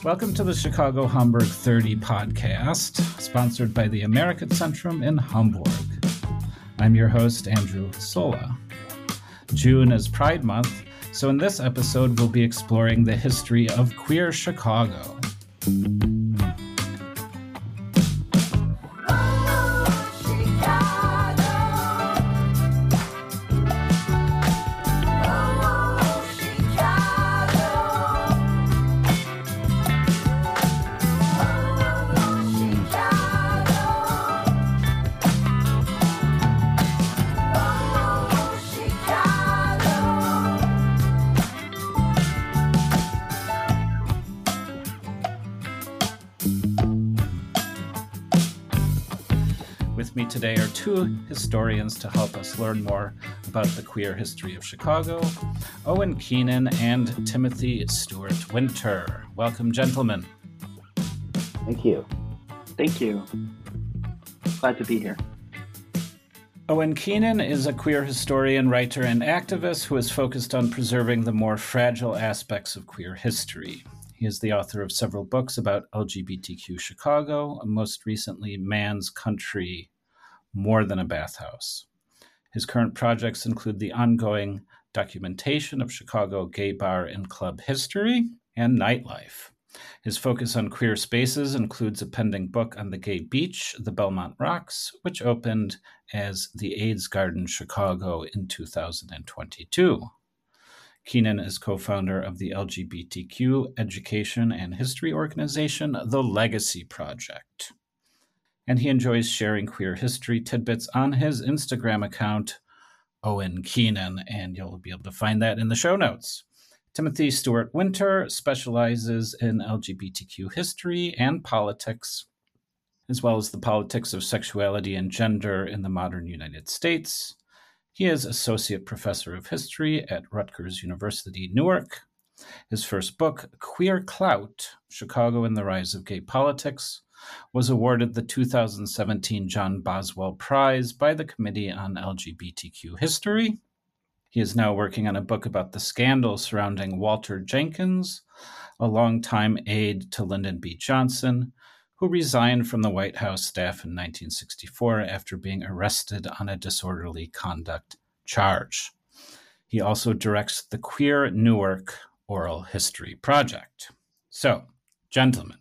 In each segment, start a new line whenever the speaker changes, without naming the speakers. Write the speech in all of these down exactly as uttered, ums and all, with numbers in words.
Welcome to the Chicago Hamburg thirty podcast, sponsored by the American Centrum in Hamburg. I'm your host, Andrew Sola. June is Pride Month, so in this episode we'll be exploring the history of queer Chicago. With me today are two historians to help us learn more about the queer history of Chicago, Owen Keenan and Timothy Stewart Winter. Welcome, gentlemen.
Thank you.
Thank you. Glad to be here.
Owen Keenan is a queer historian, writer, and activist who is focused on preserving the more fragile aspects of queer history. He is the author of several books about L G B T Q Chicago, most recently Man's Country, More Than a Bathhouse. His current projects include the ongoing documentation of Chicago gay bar and club history and nightlife. His focus on queer spaces includes a pending book on the gay beach, the Belmont Rocks, which opened as the AIDS Garden Chicago in two thousand twenty-two. Keenan is co-founder of the L G B T Q education and history organization, The Legacy Project. And he enjoys sharing queer history tidbits on his Instagram account, Owen Keenan, and you'll be able to find that in the show notes. Timothy Stewart Winter specializes in L G B T Q history and politics, as well as the politics of sexuality and gender in the modern United States. He is Associate Professor of History at Rutgers University, Newark. His first book, Queer Clout, Chicago and the Rise of Gay Politics, was awarded the two thousand seventeen John Boswell Prize by the Committee on L G B T Q History. He is now working on a book about the scandal surrounding Walter Jenkins, a longtime aide to Lyndon B. Johnson, who resigned from the White House staff in nineteen sixty-four after being arrested on a disorderly conduct charge. He also directs the Queer Newark Oral History Project. So, gentlemen,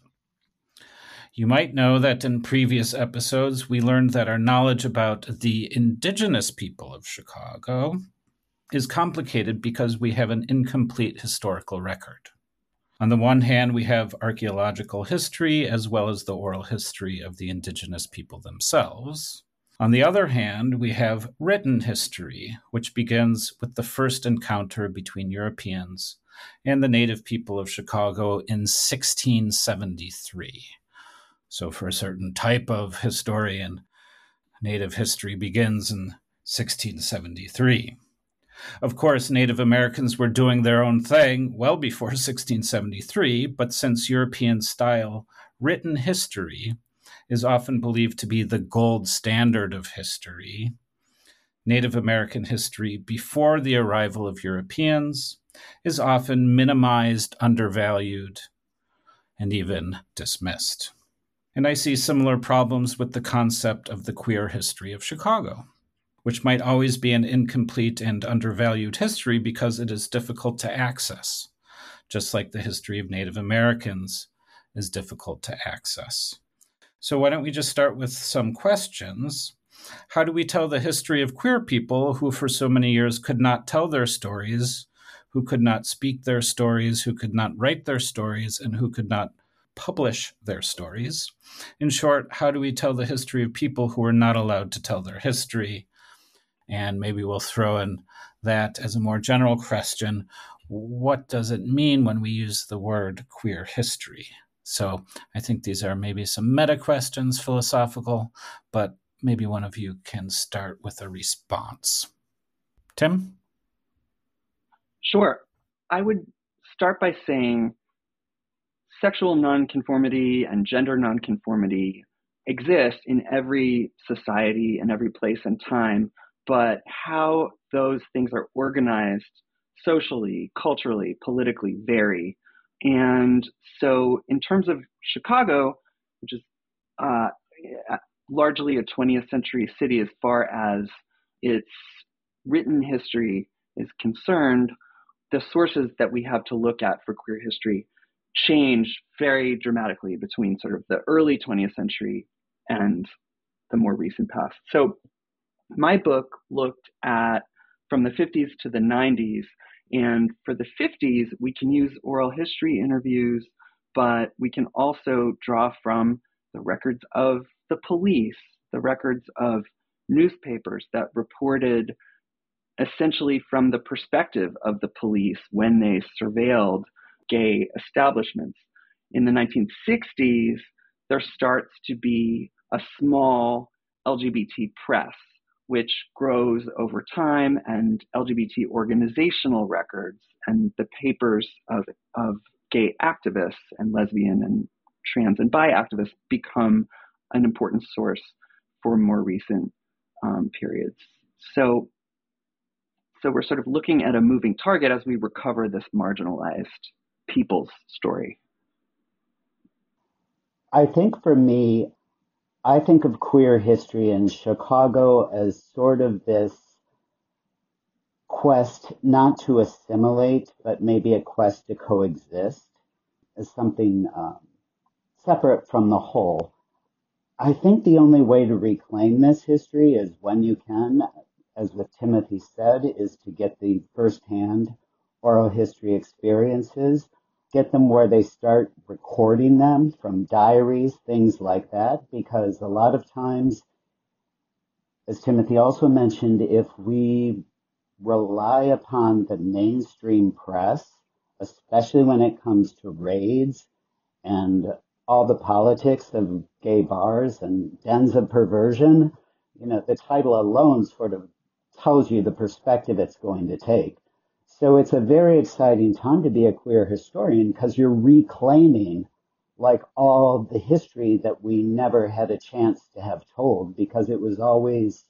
you might know that in previous episodes we learned that our knowledge about the indigenous people of Chicago is complicated because we have an incomplete historical record. On the one hand, we have archaeological history as well as the oral history of the indigenous people themselves. On the other hand, we have written history, which begins with the first encounter between Europeans and the native people of Chicago in sixteen seventy-three. So for a certain type of historian, native history begins in sixteen seventy-three. Of course, Native Americans were doing their own thing well before sixteen seventy-three, but since European-style written history is often believed to be the gold standard of history, Native American history before the arrival of Europeans is often minimized, undervalued, and even dismissed. And I see similar problems with the concept of the queer history of Chicago, which might always be an incomplete and undervalued history because it is difficult to access, just like the history of Native Americans is difficult to access. So why don't we just start with some questions? How do we tell the history of queer people who for so many years could not tell their stories, who could not speak their stories, who could not write their stories, and who could not publish their stories? In short, how do we tell the history of people who are not allowed to tell their history? And maybe we'll throw in that as a more general question. What does it mean when we use the word queer history? So I think these are maybe some meta questions, philosophical, but maybe one of you can start with a response. Tim?
Sure. I would start by saying sexual nonconformity and gender nonconformity exist in every society and every place and time, but how those things are organized socially, culturally, politically vary. And so in terms of Chicago, which is uh, largely a twentieth century city as far as its written history is concerned, the sources that we have to look at for queer history change very dramatically between sort of the early twentieth century and the more recent past. So my book looked at from the fifties to the nineties. And for the fifties, we can use oral history interviews, but we can also draw from the records of the police, the records of newspapers that reported essentially from the perspective of the police when they surveilled gay establishments. In the nineteen sixties, there starts to be a small L G B T press, which grows over time, and L G B T organizational records and the papers of, of gay activists and lesbian and trans and bi activists become an important source for more recent um, periods. So, so we're sort of looking at a moving target as we recover this marginalized people's story.
I think for me, I think of queer history in Chicago as sort of this quest not to assimilate, but maybe a quest to coexist as something um, separate from the whole. I think the only way to reclaim this history is when you can, as what Timothy said, is to get the firsthand oral history experiences, get them where they start recording them from diaries, things like that, because a lot of times, as Timothy also mentioned, if we rely upon the mainstream press, especially when it comes to raids and all the politics of gay bars and dens of perversion, you know, the title alone sort of tells you the perspective it's going to take. So it's a very exciting time to be a queer historian because you're reclaiming like all the history that we never had a chance to have told because it was always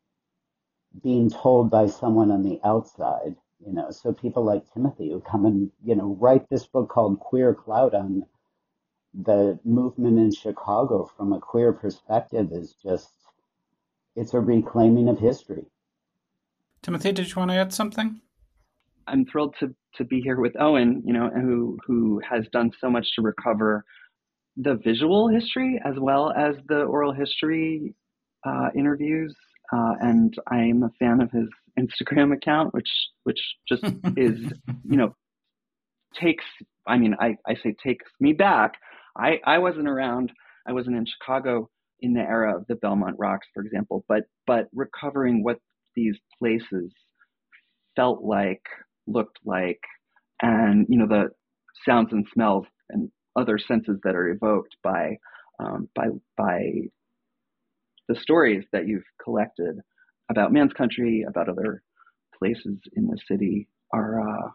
being told by someone on the outside, you know. So people like Timothy who come and, you know, write this book called Queer Clout on the movement in Chicago from a queer perspective is just, it's a reclaiming of history.
Timothy, did you want to add something?
I'm thrilled to to be here with Owen, you know, who who has done so much to recover the visual history as well as the oral history uh, interviews. Uh, and I'm a fan of his Instagram account, which which just is, you know, takes. I mean, I, I say takes me back. I, I wasn't around. I wasn't in Chicago in the era of the Belmont Rocks, for example. But but recovering what these places felt like, looked like, and, you know, the sounds and smells and other senses that are evoked by um, by by the stories that you've collected about Man's Country, about other places in the city are uh,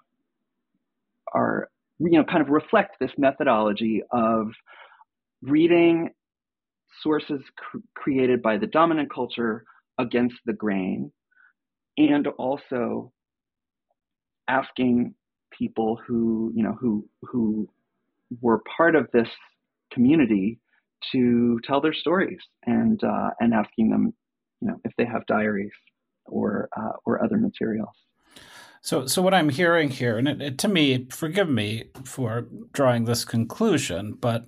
are you know kind of reflect this methodology of reading sources cr- created by the dominant culture against the grain, and also asking people who, you know, who who were part of this community to tell their stories, and uh, and asking them, you know, if they have diaries or uh, or other materials.
So, so what I'm hearing here, and it, it, to me, forgive me for drawing this conclusion, but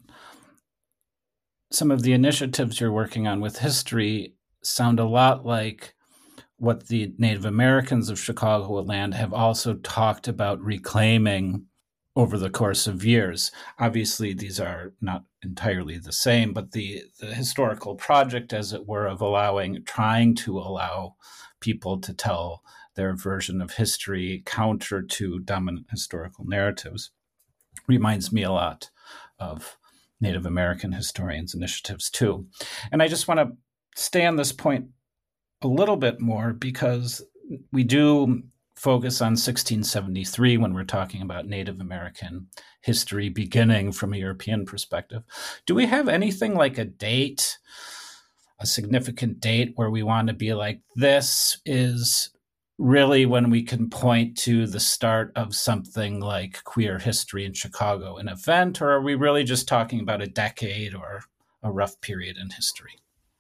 some of the initiatives you're working on with history sound a lot like what the Native Americans of Chicagoland have also talked about reclaiming over the course of years. Obviously, these are not entirely the same, but the, the historical project, as it were, of allowing, trying to allow people to tell their version of history counter to dominant historical narratives reminds me a lot of Native American historians' initiatives too. And I just want to stay on this point a little bit more because we do focus on sixteen seventy-three when we're talking about Native American history beginning from a European perspective. Do we have anything like a date, a significant date where we want to be like, this is really when we can point to the start of something like Queer History in Chicago, an event, or are we really just talking about a decade or a rough period in history?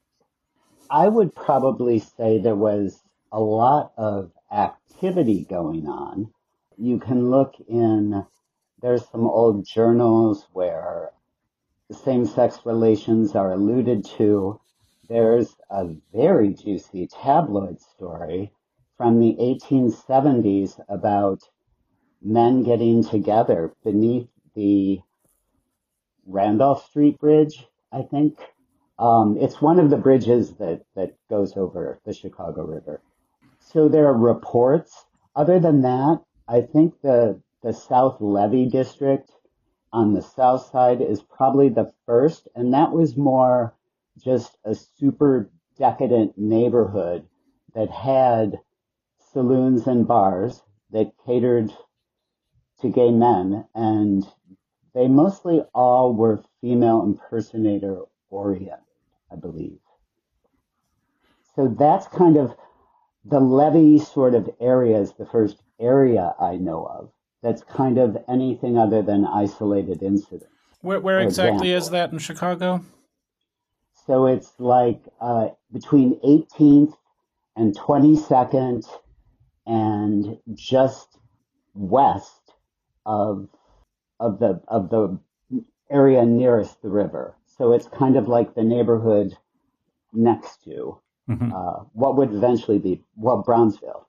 I would probably say there was a lot of activity going on. You can look in, there's some old journals where same-sex relations are alluded to. There's a very juicy tabloid story from the eighteen seventies about men getting together beneath the Randolph Street Bridge, I think. Um, it's one of the bridges that, that goes over the Chicago River. So there are reports. Other than that, I think the, the South Levee District on the south side is probably the first, and that was more just a super decadent neighborhood that had saloons and bars that catered to gay men, and they mostly all were female impersonator oriented, I believe. So that's kind of the Levee sort of area is the first area I know of that's kind of anything other than isolated incidents.
Where, where exactly example. Is that in Chicago?
So it's like uh, between eighteenth and twenty-second and just west of of the of the area nearest the river. So it's kind of like the neighborhood next to mm-hmm. uh, what would eventually be, well, Brownsville.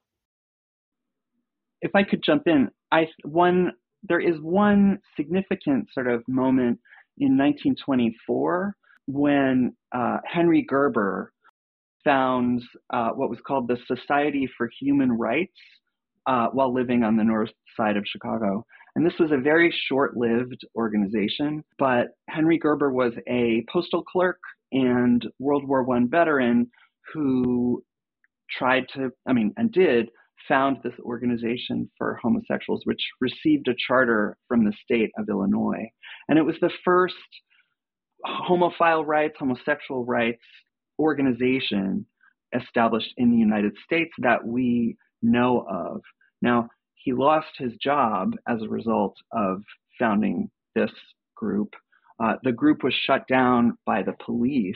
If I could jump in, I one there is one significant sort of moment in nineteen twenty-four when uh, Henry Gerber founds uh, what was called the Society for Human Rights uh, while living on the north side of Chicago. And this was a very short-lived organization, but Henry Gerber was a postal clerk and World War One veteran who tried to, I mean, and did, found this organization for homosexuals, which received a charter from the state of Illinois. And it was the first homophile rights, homosexual rights organization established in the United States that we know of. Now, he lost his job as a result of founding this group. Uh, the group was shut down by the police.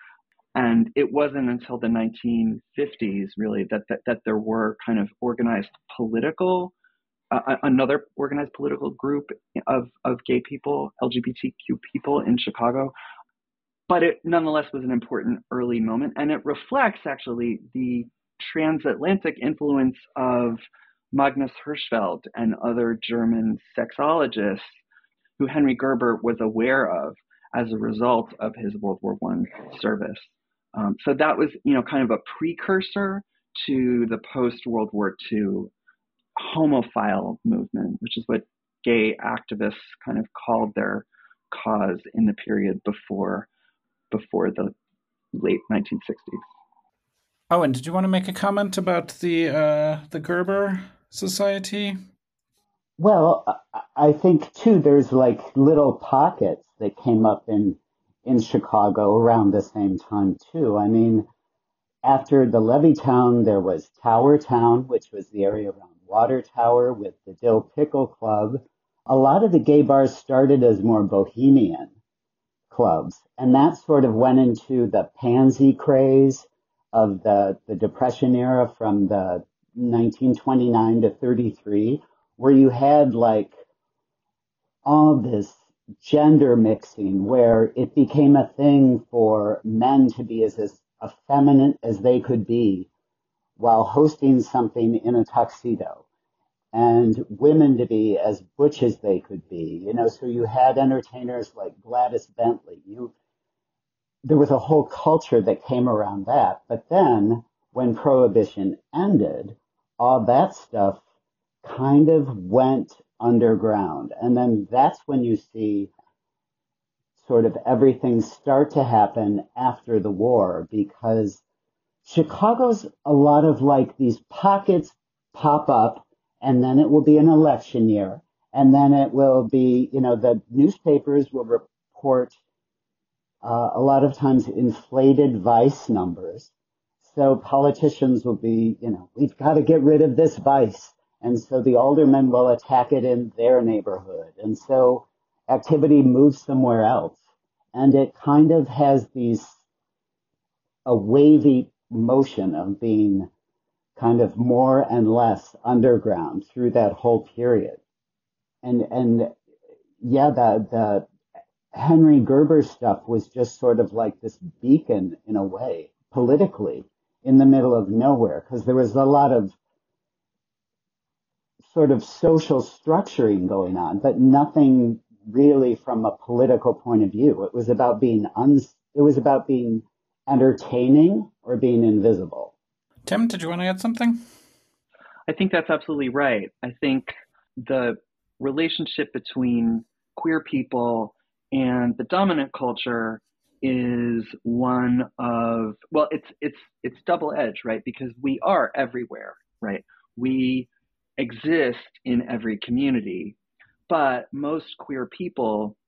And it wasn't until the nineteen fifties, really, that, that, that there were kind of organized political, uh, another organized political group of, of gay people, L G B T Q people in Chicago. But it nonetheless was an important early moment. And it reflects, actually, the transatlantic influence of Magnus Hirschfeld and other German sexologists who Henry Gerber was aware of as a result of his World War One service. Um, so that was, you know, kind of a precursor to the post-World War Two homophile movement, which is what gay activists kind of called their cause in the period before before the late nineteen sixties.
Oh, and did you want to make a comment about the uh, the Gerber Society?
Well, I think too, there's like little pockets that came up in in Chicago around the same time too. I mean, after the Levittown, there was Tower Town, which was the area around Water Tower with the Dill Pickle Club. A lot of the gay bars started as more bohemian clubs, and that sort of went into the pansy craze of the, the Depression era from the nineteen twenty-nine to thirty-three, where you had like all this gender mixing where it became a thing for men to be as, as effeminate as they could be while hosting something in a tuxedo, and women to be as butch as they could be. You know, so you had entertainers like Gladys Bentley. You, there was a whole culture that came around that. But then when Prohibition ended, all that stuff kind of went underground. And then that's when you see sort of everything start to happen after the war, because Chicago's a lot of like these pockets pop up, and then it will be an election year. And then it will be, you know, the newspapers will report uh, a lot of times inflated vice numbers. so politicians will be, you know, we've got to get rid of this vice. And so the aldermen will attack it in their neighborhood. And so activity moves somewhere else. And it kind of has these, a wavy motion of being kind of more and less underground through that whole period. And, and yeah, the, the Henry Gerber stuff was just sort of like this beacon in a way, politically, in the middle of nowhere, because there was a lot of sort of social structuring going on, but nothing really from a political point of view. It was about being un- it was about being entertaining or being invisible.
Tim, did you want to add something?
I think that's absolutely right. I think the relationship between queer people and the dominant culture is one of, well, it's it's it's double-edged, right? Because we are everywhere, right? We exist in every community, but most queer people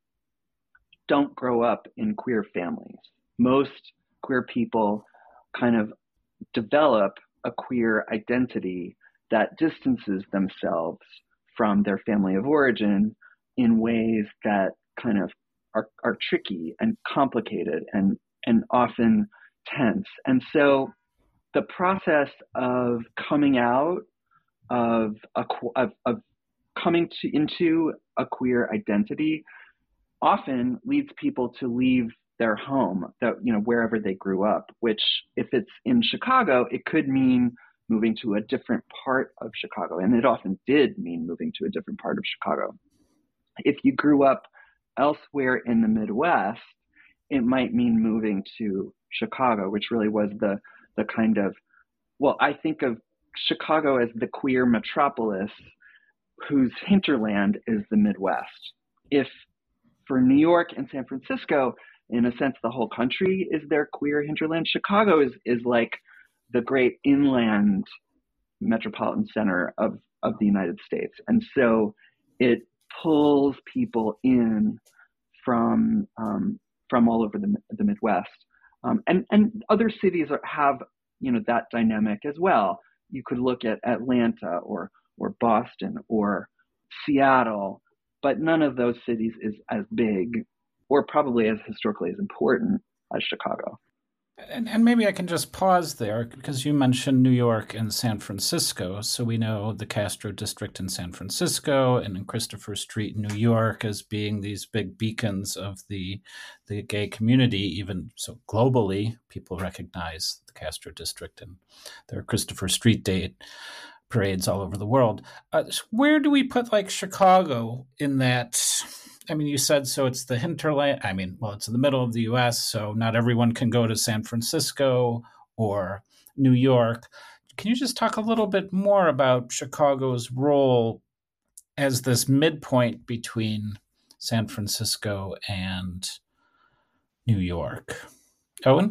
don't grow up in queer families. Most queer people kind of develop a queer identity that distances themselves from their family of origin in ways that kind of are, are tricky and complicated and, and often tense. And so the process of coming out of a, of, of coming to, into a queer identity often leads people to leave their home, that, you know, wherever they grew up, which if it's in Chicago, it could mean moving to a different part of Chicago. And it often did mean moving to a different part of Chicago. If you grew up elsewhere in the Midwest, it might mean moving to Chicago, which really was the, the kind of, well, I think of Chicago as the queer metropolis whose hinterland is the Midwest. If for New York and San Francisco, in a sense, the whole country is their queer hinterland, Chicago is, is like the great inland metropolitan center of, of the United States. And so it pulls people in from um, from all over the, the Midwest. Um, and, and other cities are, have, you know, that dynamic as well. You could look at Atlanta or or Boston or Seattle, but none of those cities is as big or probably as historically as important as Chicago.
And, and maybe I can just pause there because you mentioned New York and San Francisco. So we know the Castro District in San Francisco and in Christopher Street in New York as being these big beacons of the the gay community. Even so, globally, people recognize the Castro District, and there are Christopher Street Day parades all over the world. Uh, where do we put like Chicago in that? I mean, you said, so it's the hinterland. I mean, well, it's in the middle of the U S, so not everyone can go to San Francisco or New York. Can you just talk a little bit more about Chicago's role as this midpoint between San Francisco and New York? Owen?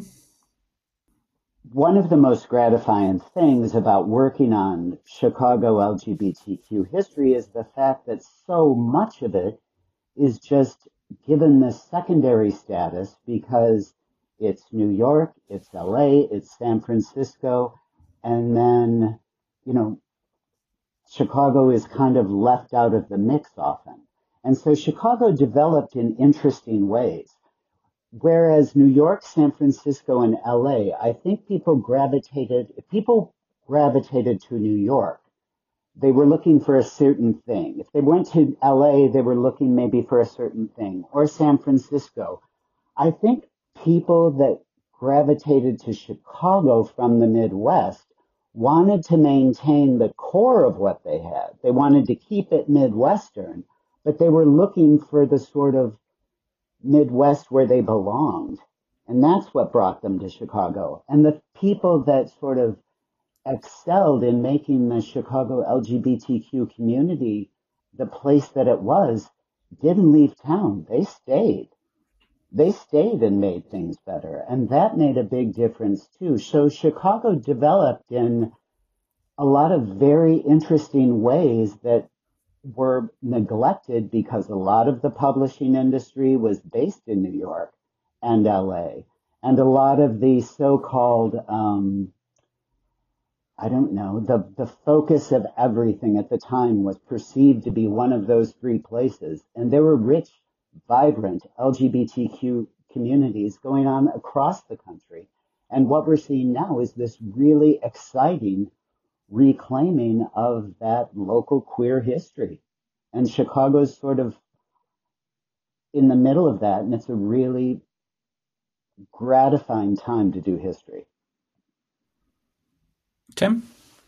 One of the most gratifying things about working on Chicago L G B T Q history is the fact that so much of it is just given this secondary status because it's New York, it's L A, it's San Francisco, and then, you know, Chicago is kind of left out of the mix often. And so Chicago developed in interesting ways. Whereas New York, San Francisco, and L A, I think people gravitated, if people gravitated to New York, they were looking for a certain thing. If they went to L A, they were looking maybe for a certain thing, or San Francisco. I think people that gravitated to Chicago from the Midwest wanted to maintain the core of what they had. They wanted to keep it Midwestern, but they were looking for the sort of Midwest where they belonged. And that's what brought them to Chicago. And the people that sort of excelled in making the Chicago L G B T Q community the place that it was didn't leave town. They stayed. They stayed and made things better. And that made a big difference too. So Chicago developed in a lot of very interesting ways that were neglected because a lot of the publishing industry was based in New York and L A. And a lot of the so-called um, I don't know, the, the focus of everything at the time was perceived to be one of those three places. And there were rich, vibrant L G B T Q communities going on across the country. And what we're seeing now is this really exciting reclaiming of that local queer history. And Chicago's sort of in the middle of that, and it's a really gratifying time to do history.
Tim?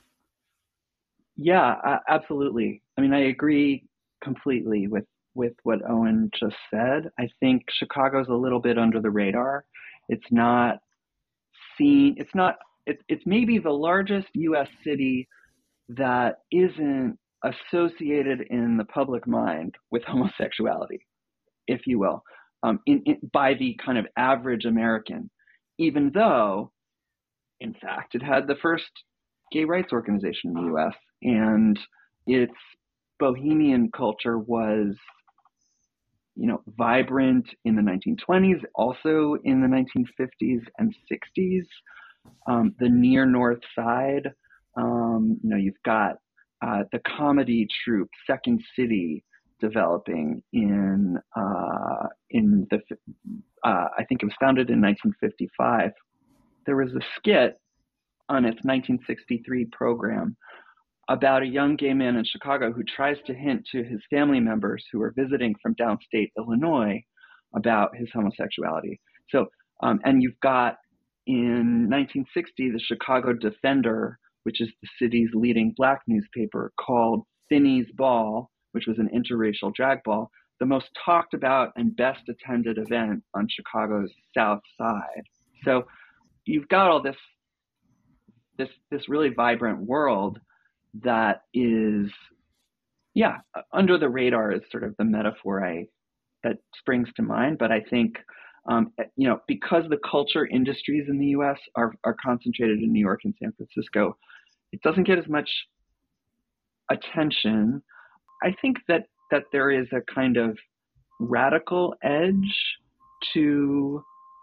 Yeah, uh, absolutely. I mean, I agree completely with, with what Owen just said. I think Chicago's a little bit under the radar. It's not seen, it's not, it, it's maybe the largest U S city that isn't associated in the public mind with homosexuality, if you will, um, in, in, by the kind of average American, even though, in fact, it had the first gay rights organization in the U S, and its bohemian culture was, you know, vibrant in the nineteen twenties, also in the nineteen fifties and sixties. Um, the near North Side, um, you know, you've got uh, the comedy troupe Second City developing in uh, in the uh, I think it was founded in nineteen fifty-five. There was a skit on its nineteen sixty-three program about a young gay man in Chicago who tries to hint to his family members who are visiting from downstate Illinois about his homosexuality. So, um, and you've got in nineteen sixty, the Chicago Defender, which is the city's leading Black newspaper, called Finney's Ball, which was an interracial drag ball, the most talked about and best attended event on Chicago's South Side. So you've got all this, this, this really vibrant world that is, yeah, under the radar is sort of the metaphor I that springs to mind. But I think, um, you know, because the culture industries in the U S are are concentrated in New York and San Francisco, it doesn't get as much attention. I think that that there is a kind of radical edge to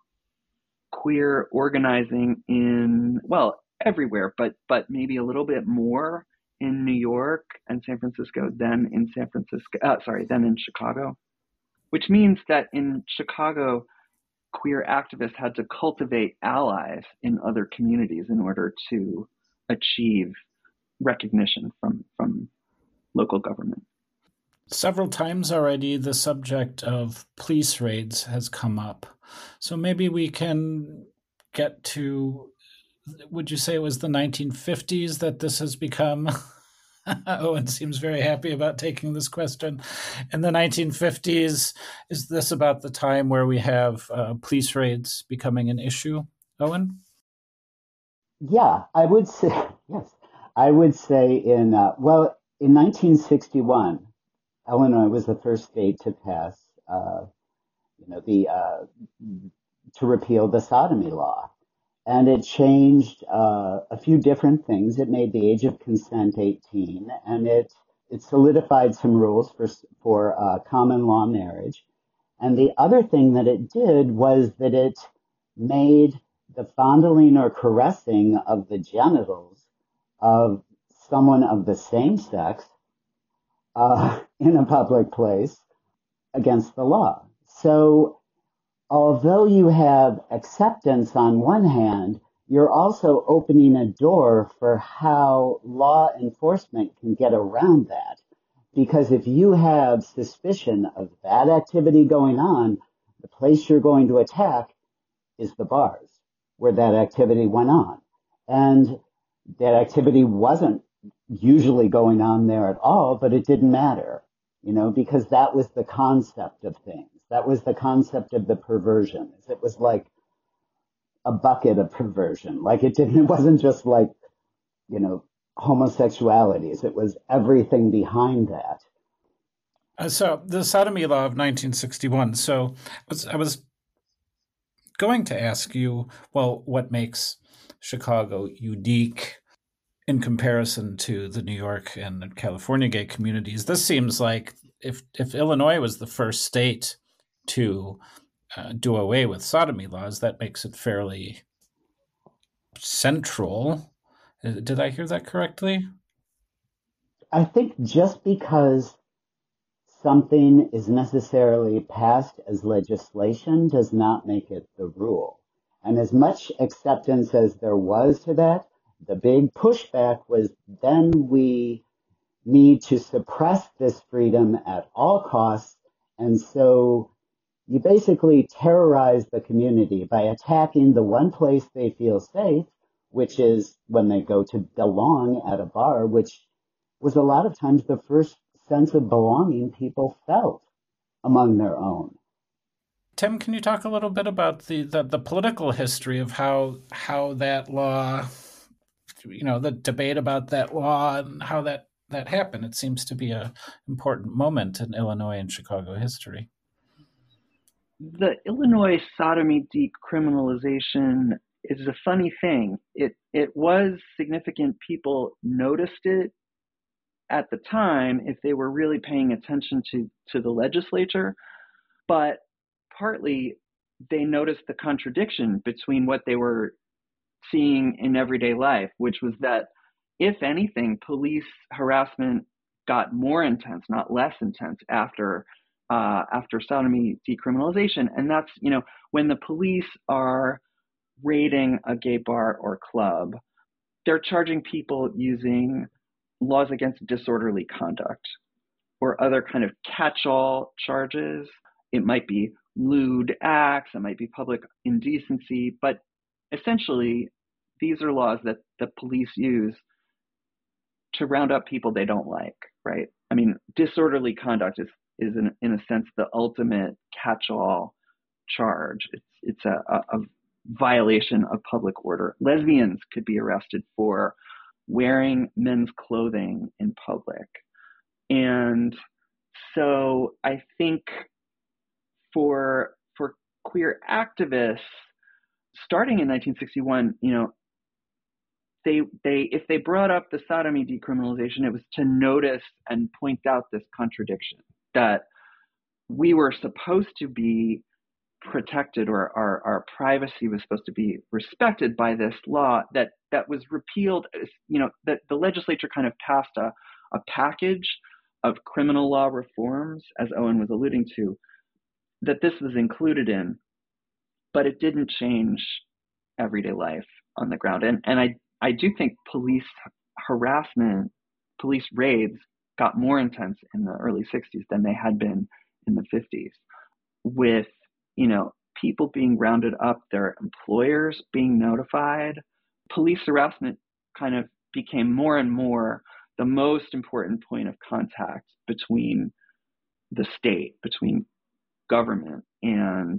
queer organizing in, well, everywhere, but but maybe a little bit more in New York and San Francisco than in San Francisco, uh, sorry, than in Chicago, which means that in Chicago, queer activists had to cultivate allies in other communities in order to achieve recognition from, from local government.
Several times already, the subject of police raids has come up. So maybe we can get to, would you say it was the nineteen fifties that this has become? Owen seems very happy about taking this question. In the nineteen fifties, is this about the time where we have uh, police raids becoming an issue? Owen?
Yeah, I would say, yes, I would say in, uh, well, in nineteen sixty-one, Illinois was the first state to pass, uh, you know, the, uh, to repeal the sodomy law. And it changed uh, a few different things. It made the age of consent eighteen, and it it solidified some rules for for uh, common law marriage. And the other thing that it did was that it made the fondling or caressing of the genitals of someone of the same sex uh, in a public place against the law. So although you have acceptance on one hand, you're also opening a door for how law enforcement can get around that. Because if you have suspicion of bad activity going on, the place you're going to attack is the bars where that activity went on. And that activity wasn't usually going on there at all, but it didn't matter, you know, because that was the concept of things. That was the concept of the perversion. It was like a bucket of perversion. Like it didn't, it wasn't just like, you know, homosexualities. It was everything behind that.
Uh, so the sodomy law of nineteen sixty-one. So I was, I was going to ask you, well, what makes Chicago unique in comparison to the New York and California gay communities? This seems like if if Illinois was the first state to uh, do away with sodomy laws, that makes it fairly central. Did I hear that correctly?
I think just because something is necessarily passed as legislation does not make it the rule. And as much acceptance as there was to that, the big pushback was then we need to suppress this freedom at all costs. And so you basically terrorize the community by attacking the one place they feel safe, which is when they go to belong at a bar, which was a lot of times the first sense of belonging people felt among their own.
Tim, can you talk a little bit about the, the, the political history of how how that law, you know, the debate about that law and how that, that happened? It seems to be an important moment in Illinois and Chicago history.
The Illinois sodomy decriminalization is a funny thing. It it was significant. People noticed it at the time if they were really paying attention to, to the legislature, but partly they noticed the contradiction between what they were seeing in everyday life, which was that, if anything, police harassment got more intense, not less intense, after uh, after sodomy decriminalization. And that's, you know, when the police are raiding a gay bar or club, they're charging people using laws against disorderly conduct or other kind of catch-all charges. It might be lewd acts, it might be public indecency, but essentially these are laws that the police use to round up people they don't like, right? I mean, disorderly conduct is, is in, in a sense, the ultimate catch-all charge. It's, it's a, a, a violation of public order. Lesbians could be arrested for wearing men's clothing in public. And so I think for for queer activists, starting in nineteen sixty-one, you know, they they if they brought up the sodomy decriminalization, it was to notice and point out this contradiction that we were supposed to be protected, or our, our privacy was supposed to be respected by this law that that was repealed. You know, that the legislature kind of passed a, a package of criminal law reforms, as Owen was alluding to, that this was included in, but it didn't change everyday life on the ground. And and I, I do think police harassment, police raids got more intense in the early sixties than they had been in the fifties, with, you know, people being rounded up, their employers being notified. Police harassment kind of became more and more the most important point of contact between the state, between government and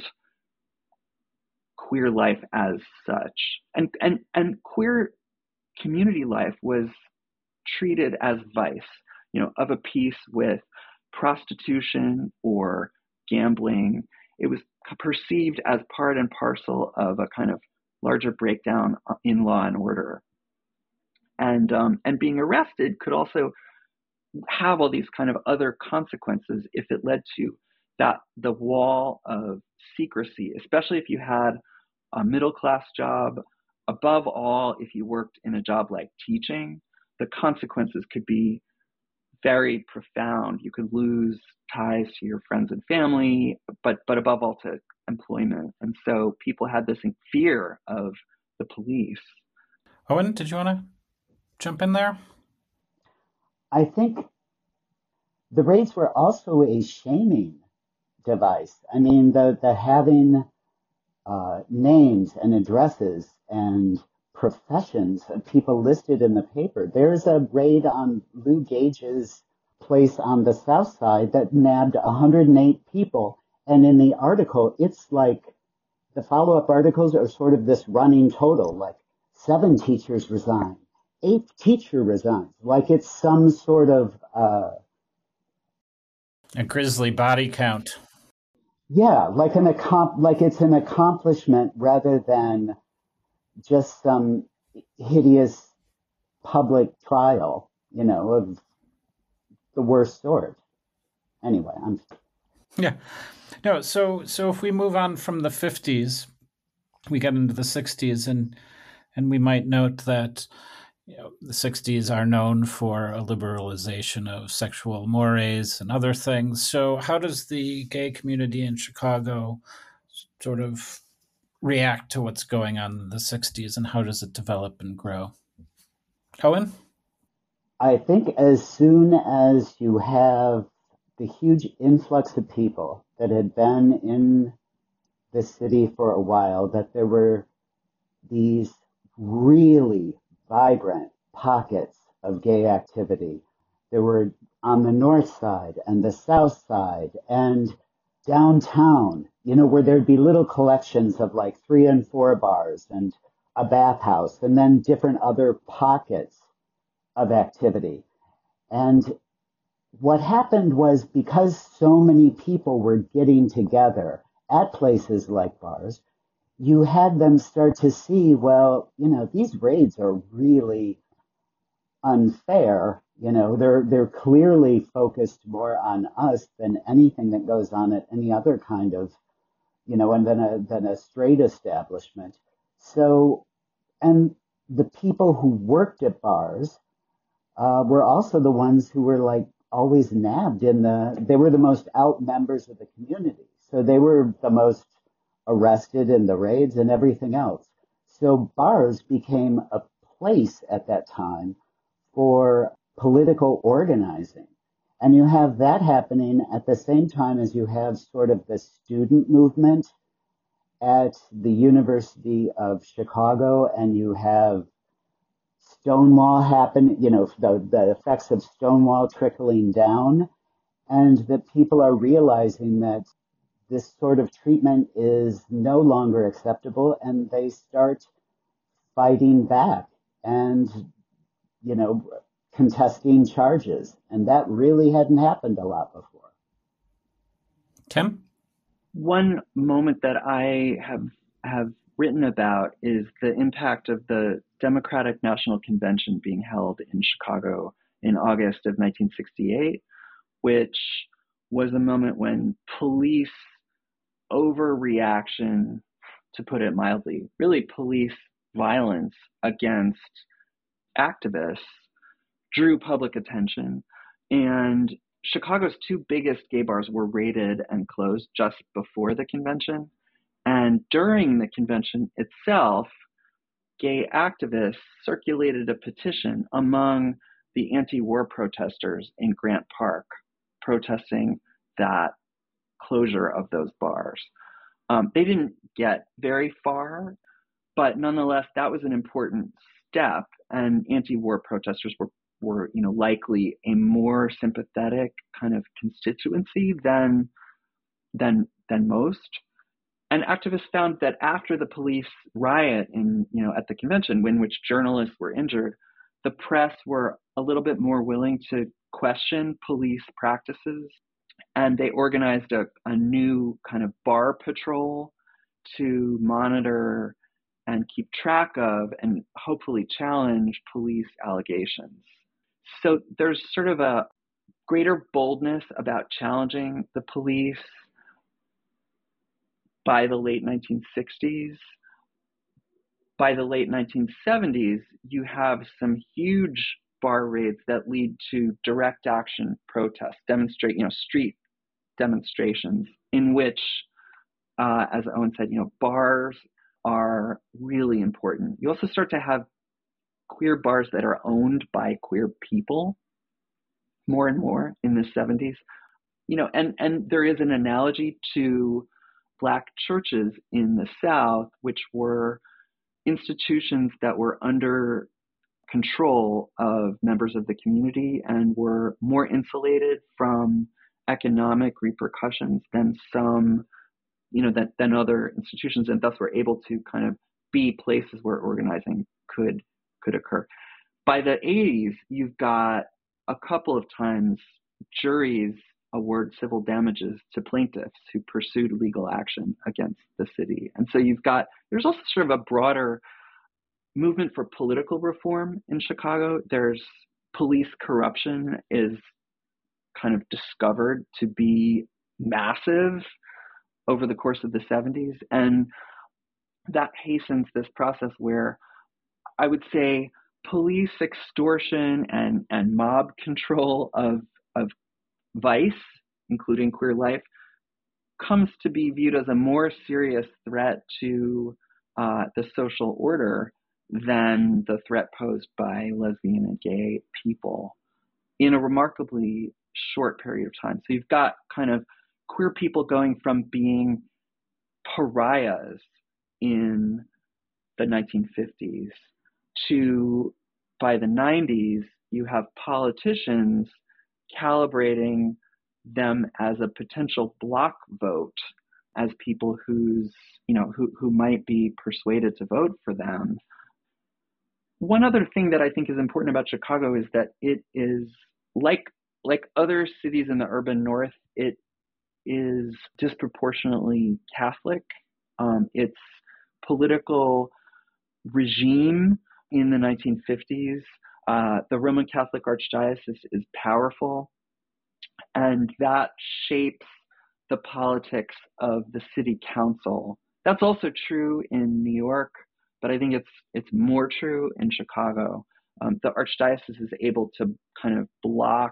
queer life as such. And and and queer community life was treated as vice, you know, of a piece with prostitution or gambling. It was perceived as part and parcel of a kind of larger breakdown in law and order. And um, and being arrested could also have all these kind of other consequences if it led to that the wall of secrecy, especially if you had a middle class job. Above all, if you worked in a job like teaching, the consequences could be very profound. You could lose ties to your friends and family, but but above all to employment. And so people had this fear of the police.
Owen, did you want to jump in there?
I think the raids were also a shaming device. I mean, the, the having uh, names and addresses and professions of people listed in the paper. There's a raid on Lou Gage's place on the south side that nabbed one hundred eight people. And in the article, it's like the follow-up articles are sort of this running total, like seven teachers resign, eight teacher resigns, like it's some sort of uh,
a grisly body count.
Yeah, like an accom- like it's an accomplishment rather than just some hideous public trial, you know, of the worst sort. Anyway, I'm.
Yeah, no. So, so if we move on from the fifties, we get into the sixties, and and we might note that you know, the sixties are known for a liberalization of sexual mores and other things. So how does the gay community in Chicago sort of react to what's going on in the sixties, and how does it develop and grow? Owen?
I think as soon as you have the huge influx of people that had been in the city for a while, that there were these really vibrant pockets of gay activity. There were on the north side and the south side and downtown, you know, where there'd be little collections of like three and four bars and a bathhouse and then different other pockets of activity. And what happened was, because so many people were getting together at places like bars, you had them start to see, well, you know, these raids are really unfair. You know, they're they're clearly focused more on us than anything that goes on at any other kind of, you know, and then a than a straight establishment. So, and the people who worked at bars uh, were also the ones who were like always nabbed in the. They were the most out members of the community, so they were the most arrested in the raids and everything else. So bars became a place at that time for political organizing. And you have that happening at the same time as you have sort of the student movement at the University of Chicago, and you have Stonewall happen, you know, the, the effects of Stonewall trickling down, and that people are realizing that this sort of treatment is no longer acceptable, and they start fighting back and, you know, contesting charges. And that really hadn't happened a lot before.
Tim?
One moment that I have have written about is the impact of the Democratic National Convention being held in Chicago in August of nineteen sixty-eight, which was a moment when police overreaction, to put it mildly, really police violence against activists drew public attention. And Chicago's two biggest gay bars were raided and closed just before the convention. And during the convention itself, gay activists circulated a petition among the anti-war protesters in Grant Park, protesting that closure of those bars. Um, they didn't get very far, but nonetheless, that was an important step. And anti-war protesters were, were, you know, likely a more sympathetic kind of constituency than than than most. And activists found that after the police riot in, you know, at the convention, in which journalists were injured, the press were a little bit more willing to question police practices. And they organized a, a new kind of bar patrol to monitor and keep track of and hopefully challenge police allegations. So there's sort of a greater boldness about challenging the police by the late nineteen sixties. By the late nineteen seventies, you have some huge bar raids that lead to direct action protests, demonstrate, you know, street demonstrations in which, uh, as Owen said, you know, bars are really important. You also start to have queer bars that are owned by queer people more and more in the seventies. You know, and, and there is an analogy to Black churches in the South, which were institutions that were under control of members of the community and were more insulated from economic repercussions than some, you know, than, than other institutions, and thus were able to kind of be places where organizing could could occur. By the eighties, you've got a couple of times juries award civil damages to plaintiffs who pursued legal action against the city. And so you've got, there's also sort of a broader movement for political reform in Chicago. There's police corruption is kind of discovered to be massive over the course of the seventies. And that hastens this process where I would say police extortion and, and mob control of, of vice, including queer life, comes to be viewed as a more serious threat to uh, the social order than the threat posed by lesbian and gay people in a remarkably short period of time. So you've got kind of queer people going from being pariahs in the nineteen fifties to, by the nineties, you have politicians calibrating them as a potential block vote, as people who's, you know, who, who might be persuaded to vote for them. One other thing that I think is important about Chicago is that it is, like, like other cities in the urban north, it is disproportionately Catholic. Um, its political regime in the nineteen fifties, uh, the Roman Catholic Archdiocese is powerful, and that shapes the politics of the city council. That's also true in New York, but I think it's it's more true in Chicago. Um, the Archdiocese is able to kind of block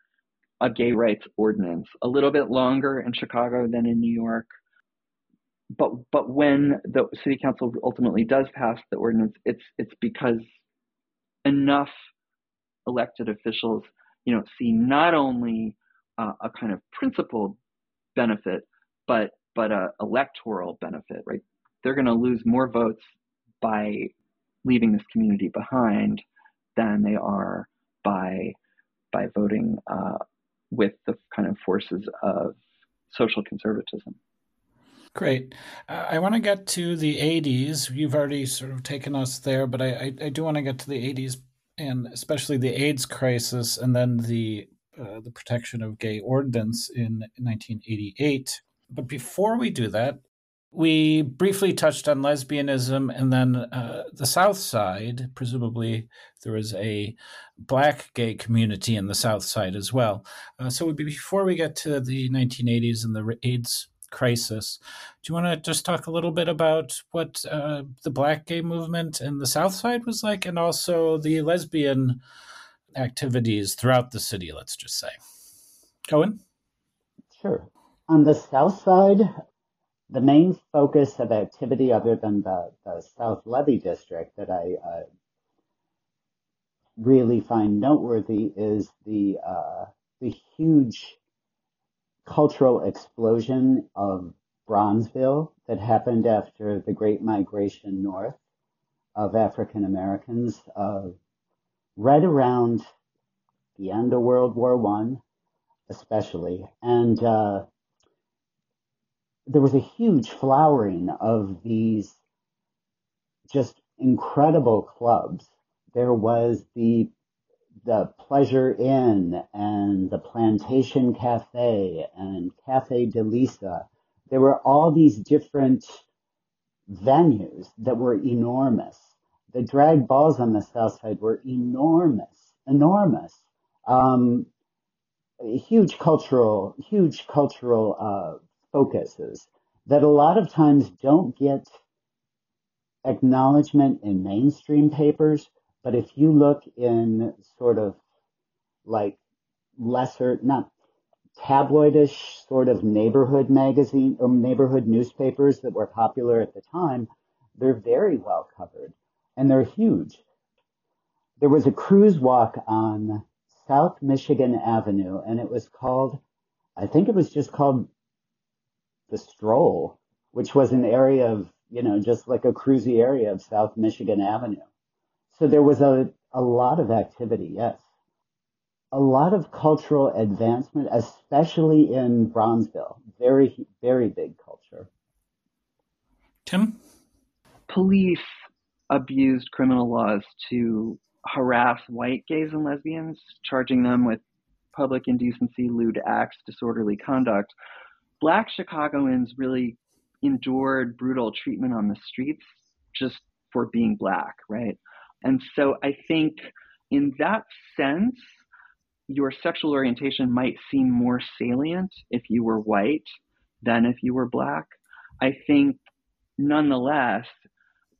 a gay rights ordinance a little bit longer in Chicago than in New York. But but when the city council ultimately does pass the ordinance, it's it's because enough elected officials, you know, see not only uh, a kind of principled benefit, but but a electoral benefit, right? They're going to lose more votes by leaving this community behind than they are by by voting uh, with the kind of forces of social conservatism.
Great. Uh, I want to get to the eighties. You've already sort of taken us there, but I, I, I do want to get to the eighties, and especially the AIDS crisis, and then the uh, the Protection of Gay Ordinance in nineteen eighty-eight. But before we do that, we briefly touched on lesbianism, and then uh, the South Side. Presumably, there was a Black gay community in the South Side as well. Uh, so before we get to the nineteen eighties and the AIDS crisis, do you want to just talk a little bit about what uh, the Black gay movement in the South Side was like, and also the lesbian activities throughout the city, let's just say? Owen?
Sure. On the South Side, the main focus of activity, other than the, the South Levee District, that I uh, really find noteworthy is the uh, the huge cultural explosion of Bronzeville that happened after the Great Migration North of African Americans, uh, right around the end of World War One, especially. And uh, there was a huge flowering of these just incredible clubs. There was the the Pleasure Inn and the Plantation Cafe and Cafe de Lisa. There were all these different venues that were enormous. The drag balls on the South Side were enormous, enormous. Um, huge cultural, huge cultural uh, focuses that a lot of times don't get acknowledgement in mainstream papers. But if you look in sort of like lesser, not tabloidish sort of neighborhood magazine or neighborhood newspapers that were popular at the time, they're very well covered and they're huge. There was a cruise walk on South Michigan Avenue, and it was called, I think it was just called the Stroll, which was an area of, you know, just like a cruisy area of South Michigan Avenue. So there was a, a lot of activity, yes. A lot of cultural advancement, especially in Bronzeville. Very, very big culture.
Tim?
Police abused criminal laws to harass white gays and lesbians, charging them with public indecency, lewd acts, disorderly conduct. Black Chicagoans really endured brutal treatment on the streets just for being Black, right? And so I think in that sense, your sexual orientation might seem more salient if you were white than if you were Black. I think nonetheless,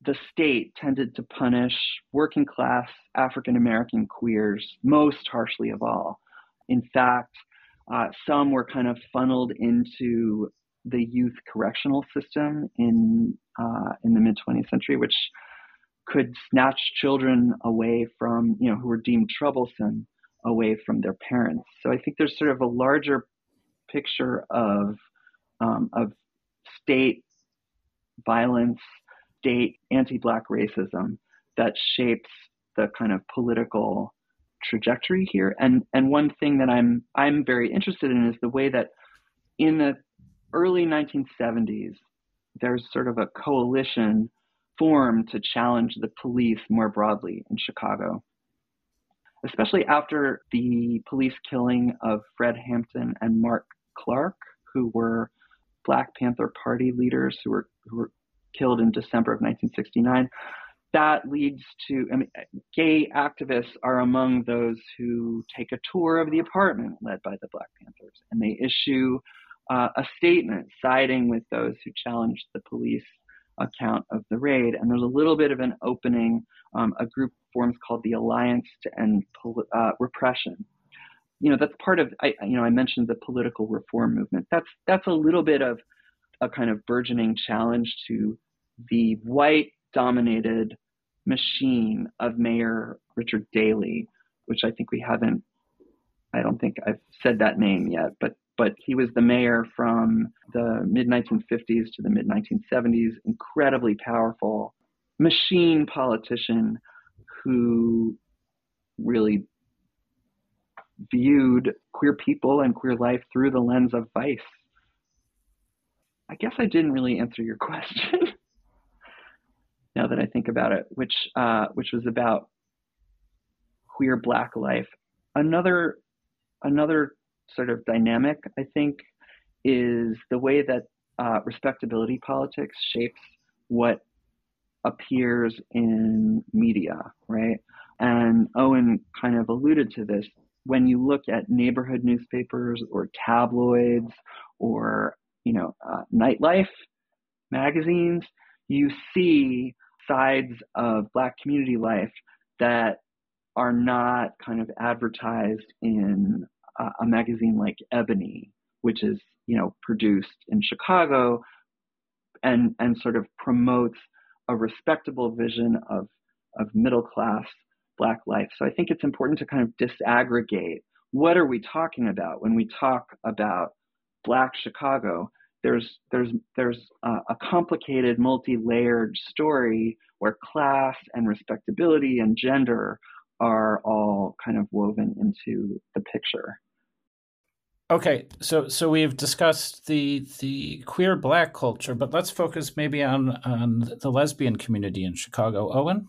the state tended to punish working class African American queers most harshly of all. In fact, uh, some were kind of funneled into the youth correctional system in uh, in the mid twentieth century, which could snatch children away from, you know, who were deemed troublesome, away from their parents. So I think there's sort of a larger picture of um, of state violence, state anti-Black racism that shapes the kind of political trajectory here. And and one thing that I'm I'm very interested in is the way that in the early nineteen seventies, there's sort of a coalition formed to challenge the police more broadly in Chicago, especially after the police killing of Fred Hampton and Mark Clark, who were Black Panther Party leaders who were who were killed in December of nineteen sixty-nine. That leads to, I mean, gay activists are among those who take a tour of the apartment led by the Black Panthers, and they issue uh, a statement siding with those who challenged the police account of the raid. And there's a little bit of an opening. Um, a group forms called the Alliance to End Pol- uh, Repression. You know, that's part of, I, you know, I mentioned the political reform movement. That's that's a little bit of a kind of burgeoning challenge to the white-dominated machine of Mayor Richard Daley, which I think we haven't, I don't think I've said that name yet, but but he was the mayor from the mid nineteen fifties to the mid nineteen seventies, incredibly powerful machine politician who really viewed queer people and queer life through the lens of vice. I guess I didn't really answer your question now that I think about it, which uh, which was about queer Black life. Another another sort of dynamic, I think, is the way that uh, respectability politics shapes what appears in media, right? And Owen kind of alluded to this. When you look at neighborhood newspapers or tabloids or, you know, uh, nightlife magazines, you see sides of Black community life that are not kind of advertised in uh, a magazine like Ebony, which is, you know, produced in Chicago and and sort of promotes a respectable vision of of middle class Black life. So I think it's important to kind of disaggregate what are we talking about when we talk about Black Chicago. There's there's there's a, a complicated, multi-layered story where class and respectability and gender are all kind of woven into the picture.
Okay, so so we've discussed the the queer Black culture, but let's focus maybe on on the lesbian community in Chicago. Owen?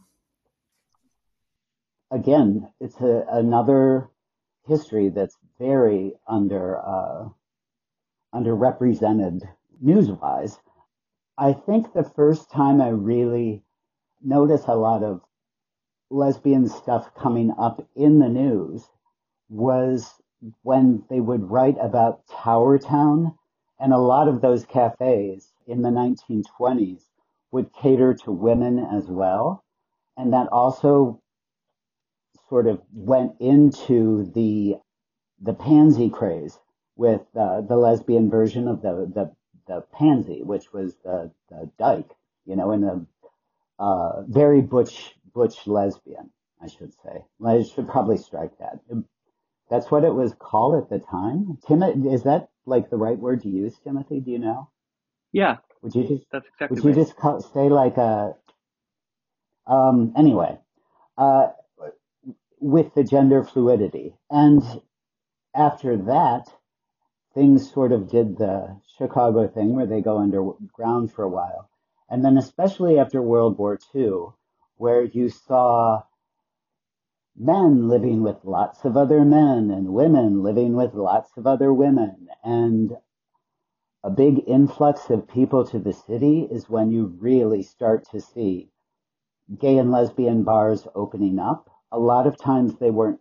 Again, it's a, another history that's very under uh, underrepresented news-wise. I think the first time I really noticed a lot of lesbian stuff coming up in the news was when they would write about Tower Town, and a lot of those cafes in the nineteen twenties would cater to women as well. And that also sort of went into the the pansy craze with uh, the lesbian version of the, the, the pansy, which was the, the dyke, you know, and a uh, very butch, butch lesbian, I should say. I should probably strike that. That's what it was called at the time. Tim, is that like the right word to use, Timothy? Do you know?
Yeah,
would you just
that's exactly
would you
right.
just call, say like a um anyway uh with the gender fluidity, and after that things sort of did the Chicago thing where they go underground for a while, and then especially after World War Two, where you saw men living with lots of other men and women living with lots of other women, and a big influx of people to the city is when you really start to see gay and lesbian bars opening up. A lot of times they weren't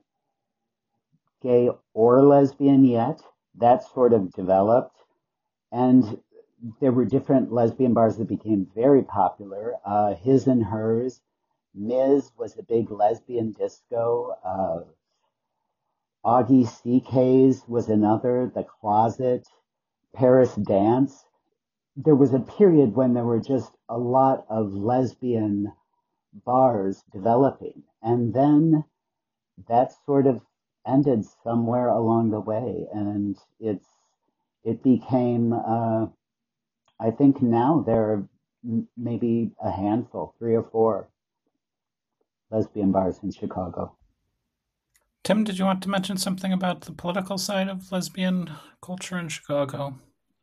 gay or lesbian yet. That sort of developed. And there were different lesbian bars that became very popular. Uh, His and Hers, Miz was a big lesbian disco. Uh, Augie C K's was another. The Closet, Paris Dance. There was a period when there were just a lot of lesbian bars developing, and then that sort of ended somewhere along the way, and it's it became. Uh, I think now there are maybe a handful, three or four lesbian bars in Chicago.
Tim, did you want to mention something about the political side of lesbian culture in Chicago?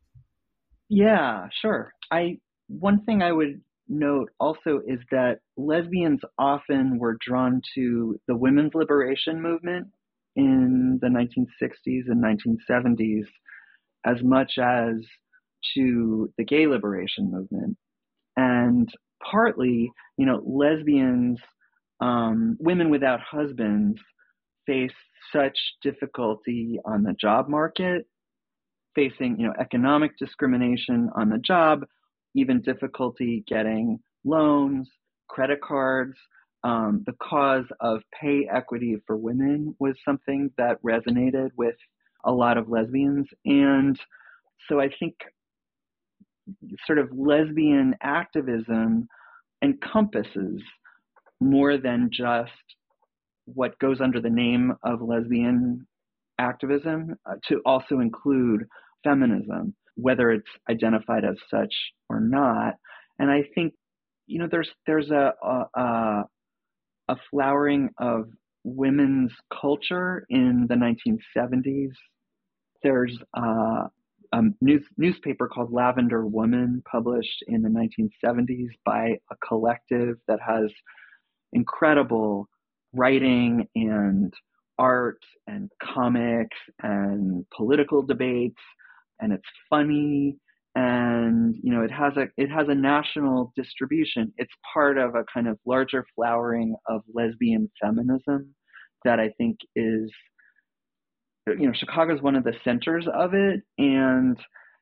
Yeah, sure. I one thing I would note also is that lesbians often were drawn to the women's liberation movement in the nineteen sixties and nineteen seventies as much as to the gay liberation movement. And partly, you know, lesbians, um, women without husbands face such difficulty on the job market, facing, you know, economic discrimination on the job, even difficulty getting loans, credit cards. Um, the cause of pay equity for women was something that resonated with a lot of lesbians. And so I think sort of lesbian activism encompasses more than just what goes under the name of lesbian activism, uh, to also include feminism, whether it's identified as such or not. And I think, you know, there's there's a a, a flowering of women's culture in the nineteen seventies. There's uh, a news, newspaper called Lavender Woman, published in the nineteen seventies by a collective that has incredible writing and art and comics and political debates, and it's funny, and you know it has a it has a national distribution. It's part of a kind of larger flowering of lesbian feminism that I think is, you know, Chicago is one of the centers of it, and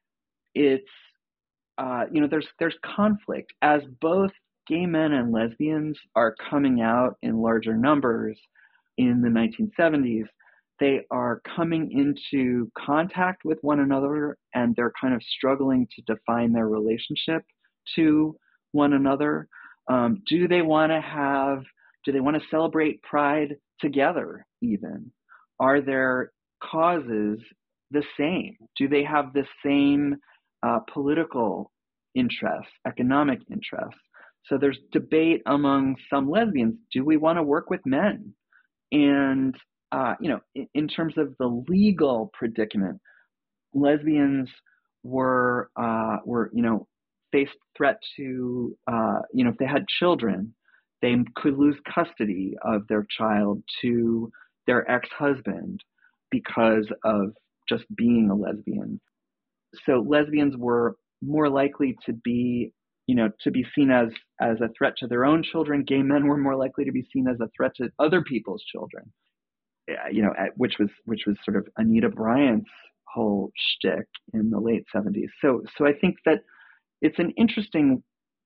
it's uh, you know there's there's conflict as both gay men and lesbians are coming out in larger numbers in the nineteen seventies. They are coming into contact with one another, and they're kind of struggling to define their relationship to one another. Um, do they want to have? Do they want to celebrate Pride together? Even are their causes the same? Do they have the same uh, political interests, economic interests? So there's debate among some lesbians. Do we want to work with men? And, uh, you know, in, in terms of the legal predicament, lesbians were, uh, were, you know, faced threat to, uh, you know, if they had children, they could lose custody of their child to their ex-husband because of just being a lesbian. So lesbians were more likely to be, you know, to be seen as as a threat to their own children. Gay men were more likely to be seen as a threat to other people's children. You know, which was which was sort of Anita Bryant's whole shtick in the late seventies. So so I think that it's an interesting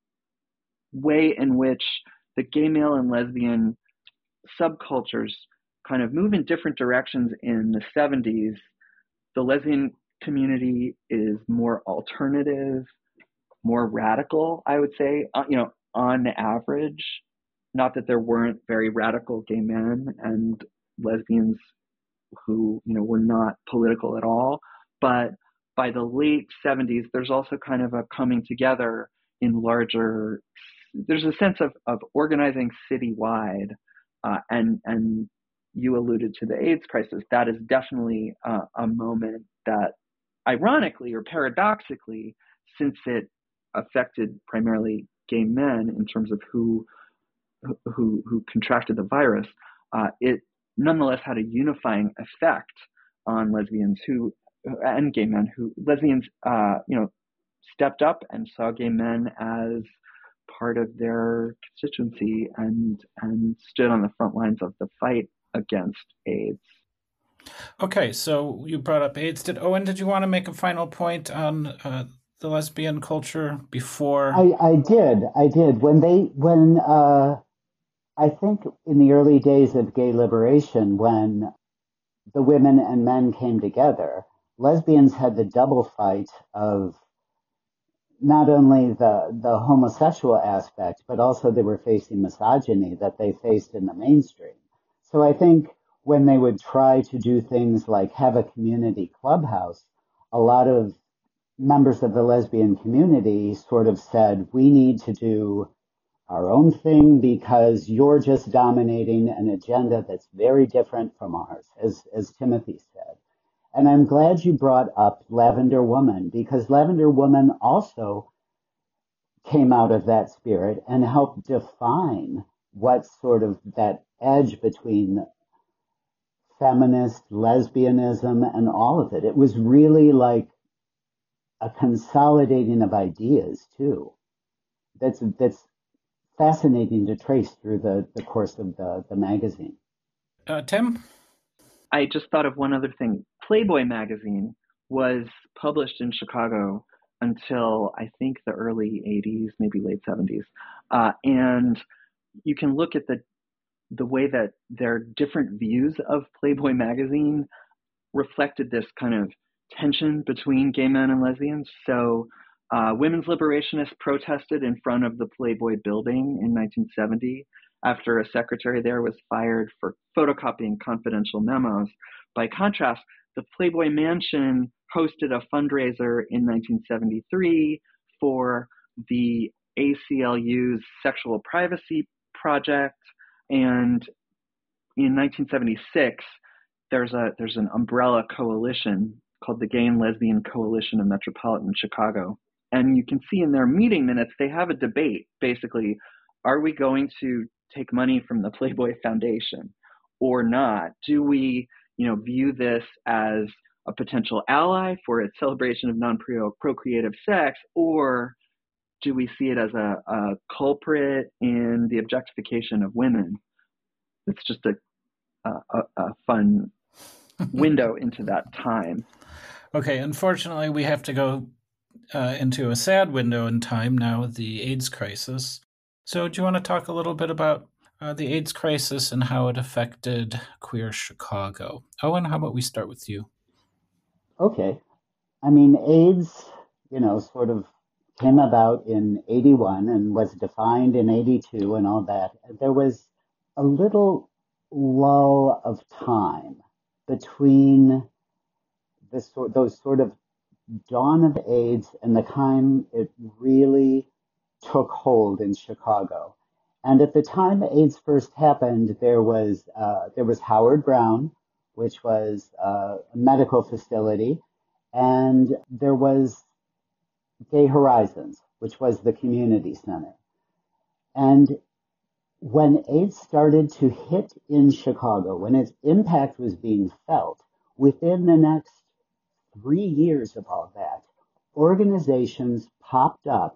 way in which the gay male and lesbian subcultures kind of move in different directions in the seventies. The lesbian community is more alternative, more radical, I would say, uh, you know, on average. Not that there weren't very radical gay men and lesbians who, you know, were not political at all. But by the late seventies, there's also kind of a coming together in larger, there's a sense of, of organizing citywide. Uh, and, and you alluded to the AIDS crisis. That is definitely uh, a moment that, ironically or paradoxically, since it affected primarily gay men in terms of who who who contracted the virus, uh, it nonetheless had a unifying effect on lesbians who and gay men who lesbians uh, you know stepped up and saw gay men as part of their constituency and and stood on the front lines of the fight against AIDS.
Okay, so you brought up AIDS. Did Owen? Did you want to make a final point on uh, the lesbian culture before?
I, I did. I did. When they, when, uh, I think in the early days of gay liberation, when the women and men came together, lesbians had the double fight of not only the, the homosexual aspect, but also they were facing misogyny that they faced in the mainstream. So I think when they would try to do things like have a community clubhouse, a lot of members of the lesbian community sort of said, we need to do our own thing because you're just dominating an agenda that's very different from ours, as, as Timothy said. And I'm glad you brought up Lavender Woman, because Lavender Woman also came out of that spirit and helped define what sort of that edge between feminist, lesbianism, and all of it. It was really like a consolidating of ideas, too. That's, that's fascinating to trace through the, the course of the, the magazine.
Uh, Tim?
I just thought of one other thing. Playboy magazine was published in Chicago until I think the early eighties, maybe late seventies. Uh, and you can look at the the way that their different views of Playboy magazine reflected this kind of tension between gay men and lesbians. So uh, women's liberationists protested in front of the Playboy building in nineteen seventy after a secretary there was fired for photocopying confidential memos. By contrast, the Playboy Mansion hosted a fundraiser in nineteen seventy-three for the A C L U's Sexual Privacy Project. And in nineteen seventy-six, there's a there's an umbrella coalition called the Gay and Lesbian Coalition of Metropolitan Chicago. And you can see in their meeting minutes, they have a debate, basically, are we going to take money from the Playboy Foundation or not? Do we, you know, view this as a potential ally for its celebration of non-procreative sex, or do we see it as a, a culprit in the objectification of women? It's just a, a, a fun window into that time.
Okay, unfortunately, we have to go uh, into a sad window in time now, the AIDS crisis. So do you want to talk a little bit about uh, the AIDS crisis and how it affected queer Chicago? Owen, how about we start with you?
Okay. I mean, AIDS, you know, sort of came about in eighty-one and was defined in eighty-two and all that. There was a little lull of time between this sort, those sort of dawn of AIDS and the time it really took hold in Chicago. And at the time AIDS first happened, there was uh, there was Howard Brown, which was uh, a medical facility, and there was Gay Horizons, which was the community center. And when AIDS started to hit in Chicago, when its impact was being felt, within the next three years of all that, organizations popped up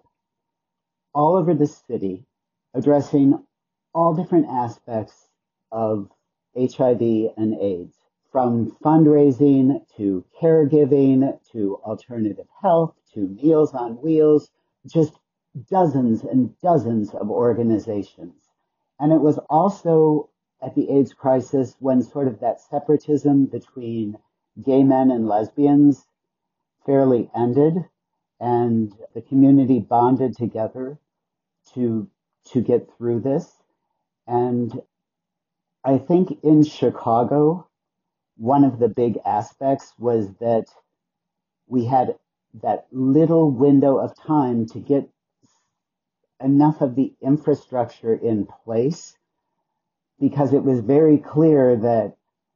all over the city addressing all different aspects of H I V and AIDS, from fundraising to caregiving to alternative health to Meals on Wheels, just dozens and dozens of organizations. And it was also at the AIDS crisis when sort of that separatism between gay men and lesbians fairly ended, and the community bonded together to to get through this. And I think in Chicago, one of the big aspects was that we had that little window of time to get enough of the infrastructure in place, because it was very clear that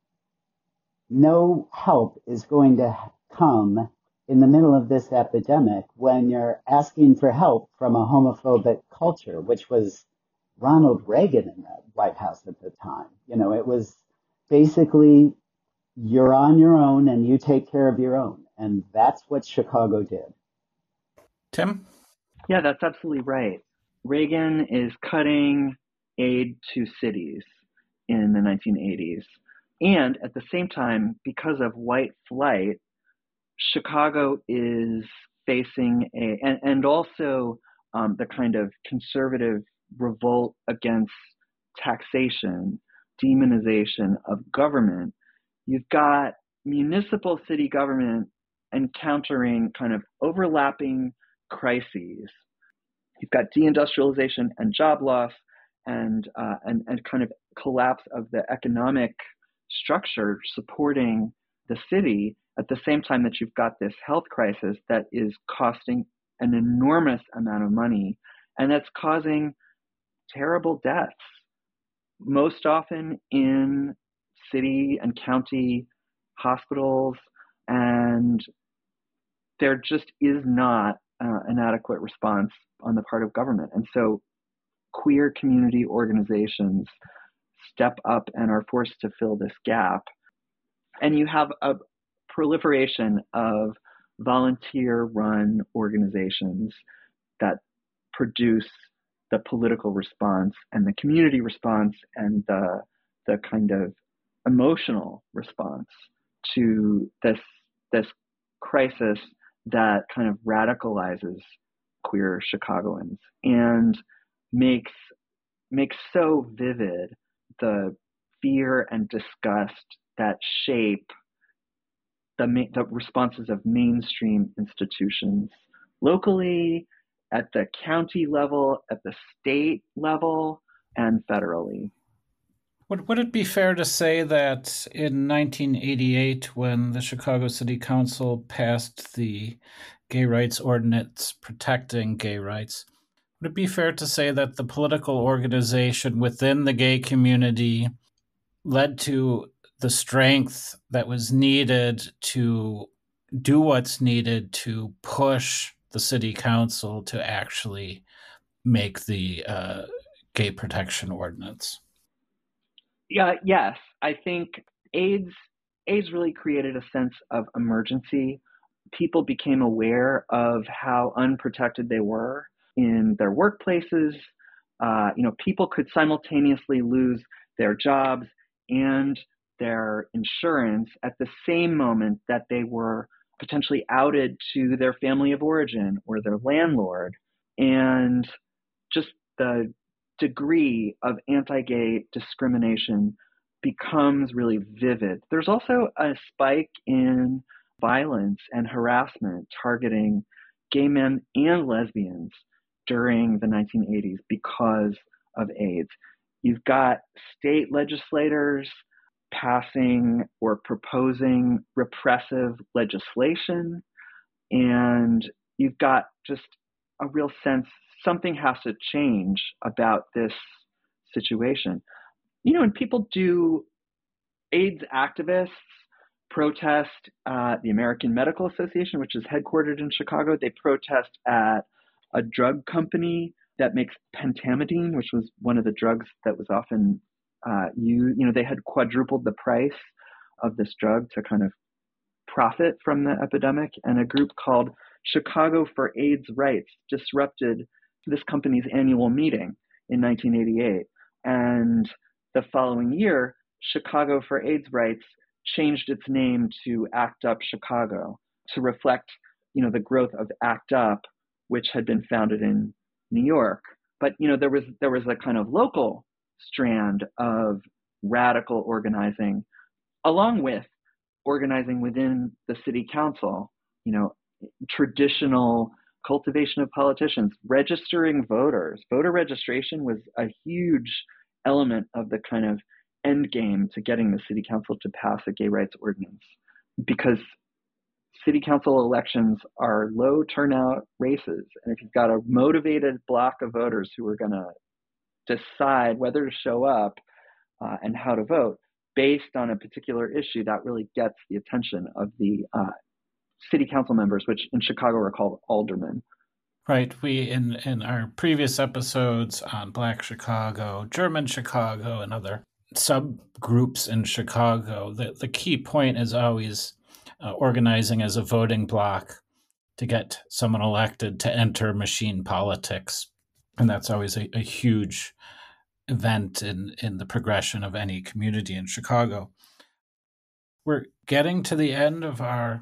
no help is going to come in the middle of this epidemic when you're asking for help from a homophobic culture, which was Ronald Reagan in the White House at the time. You know, it was basically you're on your own and you take care of your own. And that's what Chicago did.
Tim?
Yeah, that's absolutely right. Reagan is cutting aid to cities in the nineteen eighties. And at the same time, because of white flight, Chicago is facing a, and, and also um, the kind of conservative revolt against taxation, demonization of government. You've got municipal city government encountering kind of overlapping crises. You've got deindustrialization and job loss and, uh, and, and kind of collapse of the economic structure supporting the city at the same time that you've got this health crisis that is costing an enormous amount of money and that's causing terrible deaths, most often in city and county hospitals, and there just is not uh, an adequate response on the part of government. And so queer community organizations step up and are forced to fill this gap. And you have a proliferation of volunteer-run organizations that produce the political response and the community response and the the kind of emotional response to this this crisis that kind of radicalizes queer Chicagoans and makes makes so vivid the fear and disgust that shape the, ma- the responses of mainstream institutions locally, at the county level, at the state level, and federally.
Would, would it be fair to say that in nineteen eighty-eight, when the Chicago City Council passed the gay rights ordinance protecting gay rights, would it be fair to say that the political organization within the gay community led to the strength that was needed to do what's needed to push the city council to actually make the uh, gay protection ordinance?
Yeah, yes. I think AIDS AIDS really created a sense of emergency. People became aware of how unprotected they were in their workplaces. Uh, you know, people could simultaneously lose their jobs and their insurance at the same moment that they were potentially outed to their family of origin or their landlord. And just the degree of anti-gay discrimination becomes really vivid. There's also a spike in violence and harassment targeting gay men and lesbians during the nineteen eighties because of AIDS. You've got state legislators passing or proposing repressive legislation, and you've got just a real sense something has to change about this situation. You know, and people do, AIDS activists protest uh, the American Medical Association, which is headquartered in Chicago. They protest at a drug company that makes pentamidine, which was one of the drugs that was often uh, used. You know, they had quadrupled the price of this drug to kind of profit from the epidemic. And a group called Chicago for AIDS Rights disrupted this company's annual meeting in nineteen eighty-eight. And the following year, Chicago for AIDS Rights changed its name to ACT UP Chicago to reflect, you know, the growth of ACT UP, which had been founded in New York. But, you know, there was there was a kind of local strand of radical organizing, along with organizing within the city council, you know, traditional cultivation of politicians, registering voters. Voter registration was a huge element of the kind of end game to getting the city council to pass a gay rights ordinance, because city council elections are low turnout races. And if you've got a motivated block of voters who are going to decide whether to show up uh, and how to vote based on a particular issue, that really gets the attention of the uh, city council members, which in Chicago are called aldermen.
Right. We, in, in our previous episodes on Black Chicago, German Chicago, and other subgroups in Chicago, the, the key point is always uh, organizing as a voting bloc to get someone elected to enter machine politics. And that's always a, a huge event in, in the progression of any community in Chicago. We're getting to the end of our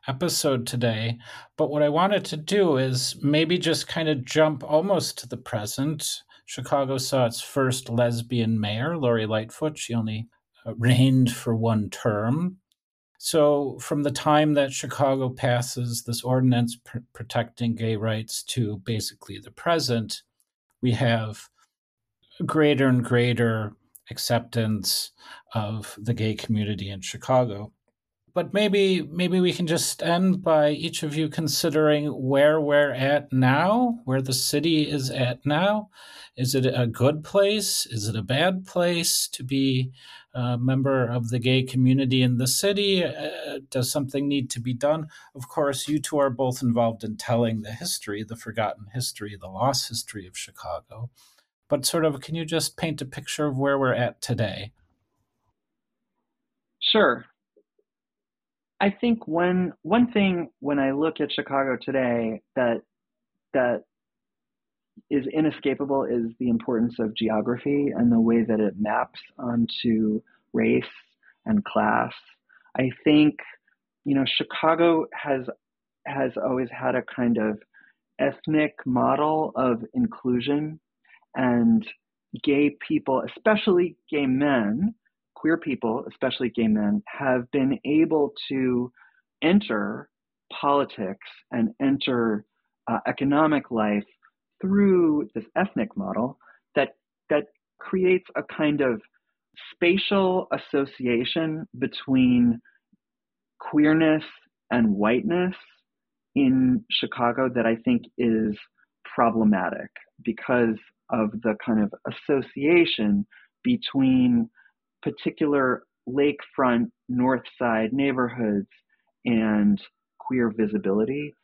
episode today. But what I wanted to do is maybe just kind of jump almost to the present. Chicago saw its first lesbian mayor, Lori Lightfoot. She only uh, reigned for one term. So from the time that Chicago passes this ordinance pr- protecting gay rights to basically the present, we have greater and greater acceptance of the gay community in Chicago. But maybe maybe we can just end by each of you considering where we're at now, where the city is at now. Is it a good place? Is it a bad place to be a member of the gay community in the city? Uh, does something need to be done? Of course, you two are both involved in telling the history, the forgotten history, the lost history of Chicago. But sort of, can you just paint a picture of where we're at today?
Sure. I think one one thing when I look at Chicago today that that is inescapable is the importance of geography and the way that it maps onto race and class. I think, you know, Chicago has has always had a kind of ethnic model of inclusion, and gay people, especially gay men, queer people, especially gay men, have been able to enter politics and enter uh, economic life through this ethnic model that that creates a kind of spatial association between queerness and whiteness in Chicago that I think is problematic because of the kind of association between particular lakefront north side neighborhoods and queer visibility.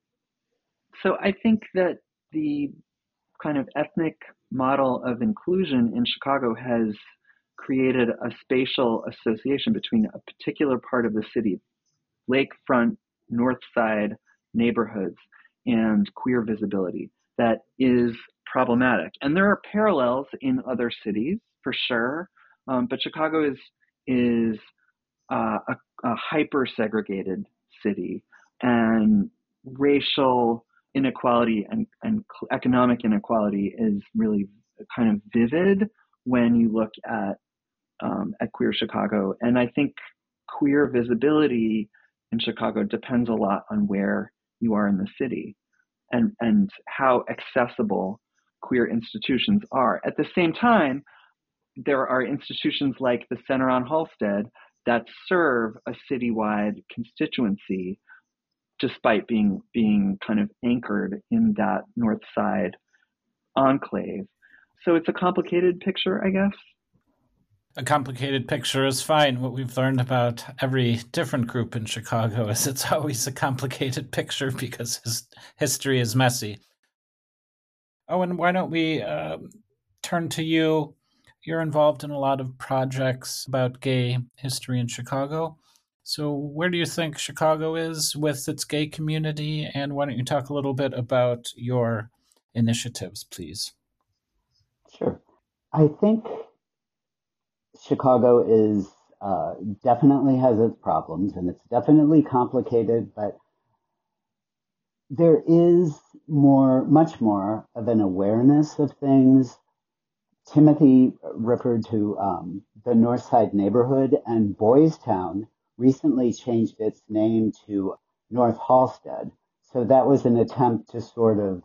So I think that the kind of ethnic model of inclusion in Chicago has created a spatial association between a particular part of the city, lakefront north side neighborhoods, and queer visibility that is problematic. And there are parallels in other cities for sure, um, but Chicago is is uh, a, a hyper segregated city, and racial inequality and, and economic inequality is really kind of vivid when you look at um, at queer Chicago. And I think queer visibility in Chicago depends a lot on where you are in the city and, and how accessible queer institutions are. At the same time, there are institutions like the Center on Halsted that serve a citywide constituency despite being being kind of anchored in that north side enclave. So it's a complicated picture, I guess.
A complicated picture is fine. What we've learned about every different group in Chicago is it's always a complicated picture because his history is messy. Oh, and why don't we uh, turn to you? You're involved in a lot of projects about gay history in Chicago. So where do you think Chicago is with its gay community? And why don't you talk a little bit about your initiatives, please?
Sure. I think Chicago is uh, definitely has its problems, and it's definitely complicated, but there is more, much more of an awareness of things. Timothy referred to um, the North Side neighborhood, and Boys Town recently changed its name to North Halsted. So that was an attempt to sort of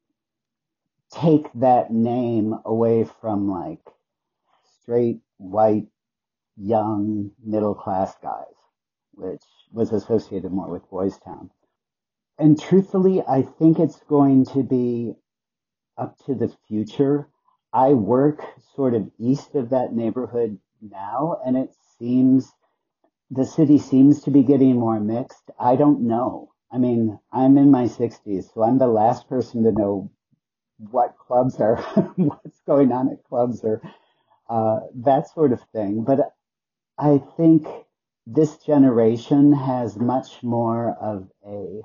take that name away from like straight, white, young, middle class guys, which was associated more with Boys Town. And truthfully, I think it's going to be up to the future. I work sort of east of that neighborhood now, and it seems the city seems to be getting more mixed. I don't know. I mean, I'm in my sixties, so I'm the last person to know what clubs are, what's going on at clubs or uh, that sort of thing. But I think this generation has much more of a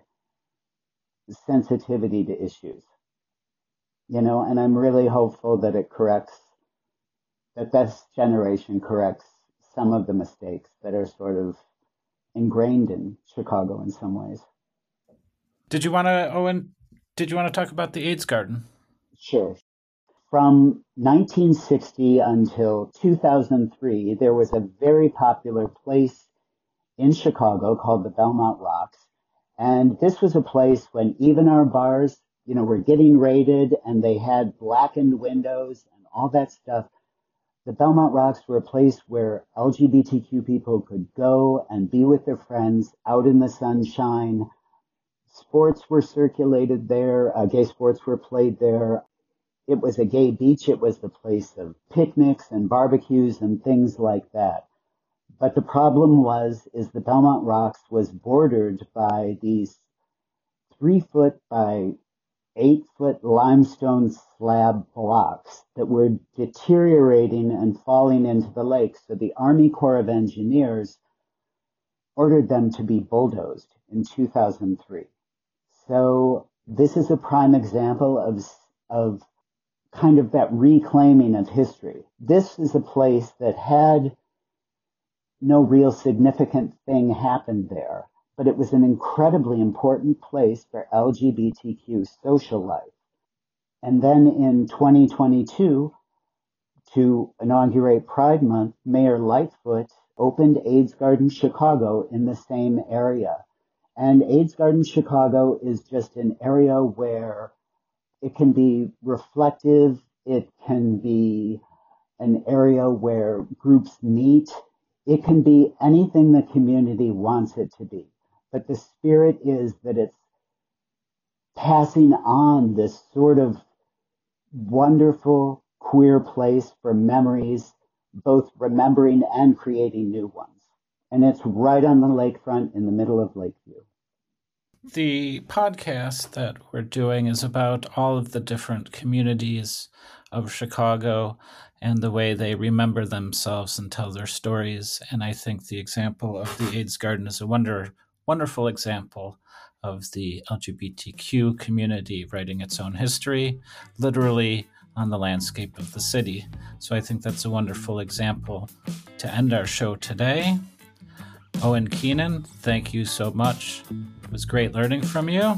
sensitivity to issues, you know, and I'm really hopeful that it corrects, that this generation corrects some of the mistakes that are sort of ingrained in Chicago in some ways.
Did you want to, Owen, did you want to talk about the AIDS Garden?
Sure. From nineteen sixty until two thousand three, there was a very popular place in Chicago called the Belmont Rocks. And this was a place when even our bars, you know, were getting raided and they had blackened windows and all that stuff. The Belmont Rocks were a place where L G B T Q people could go and be with their friends out in the sunshine. Sports were circulated there. Uh, gay sports were played there. It was a gay beach. It was the place of picnics and barbecues and things like that. But the problem was, is the Belmont Rocks was bordered by these three foot by eight foot limestone slab blocks that were deteriorating and falling into the lake. So the Army Corps of Engineers ordered them to be bulldozed in two thousand three. So this is a prime example of, of kind of that reclaiming of history. This is a place that had no real significant thing happened there, but it was an incredibly important place for L G B T Q social life. And then in twenty twenty-two, to inaugurate Pride Month, Mayor Lightfoot opened AIDS Garden Chicago in the same area. And AIDS Garden Chicago is just an area where it can be reflective, it can be an area where groups meet, it can be anything the community wants it to be. But the spirit is that it's passing on this sort of wonderful queer place for memories, both remembering and creating new ones. And it's right on the lakefront in the middle of Lakeview.
The podcast that we're doing is about all of the different communities of Chicago and the way they remember themselves and tell their stories. And I think the example of the AIDS Garden is a wonder, wonderful example of the L G B T Q community writing its own history, literally on the landscape of the city. So I think that's a wonderful example to end our show today. Owen Keenan, thank you so much. It was great learning from you.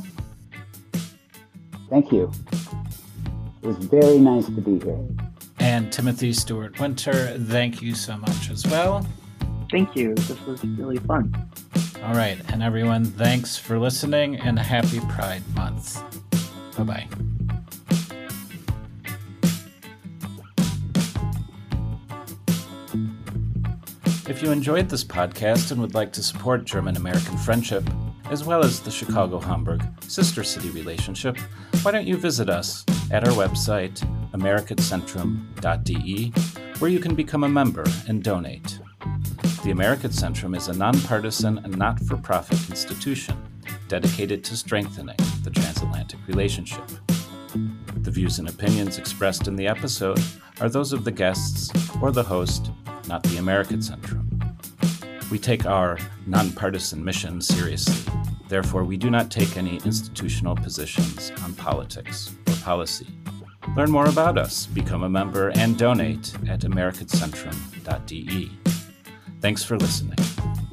Thank you. It was very nice to be here.
And Timothy Stewart Winter, thank you so much as well.
Thank you. This was really fun.
All right. And everyone, thanks for listening and happy Pride Month. Bye-bye. If you enjoyed this podcast and would like to support German-American friendship, as well as the Chicago-Hamburg sister city relationship, why don't you visit us at our website, americatcentrum dot d e, where you can become a member and donate. The Americat Centrum is a nonpartisan and not-for-profit institution dedicated to strengthening the transatlantic relationship. The views and opinions expressed in the episode are those of the guests or the host, not the Americat Centrum. We take our nonpartisan mission seriously. Therefore, we do not take any institutional positions on politics or policy. Learn more about us, become a member, and donate at americat centrum dot d e. Thanks for listening.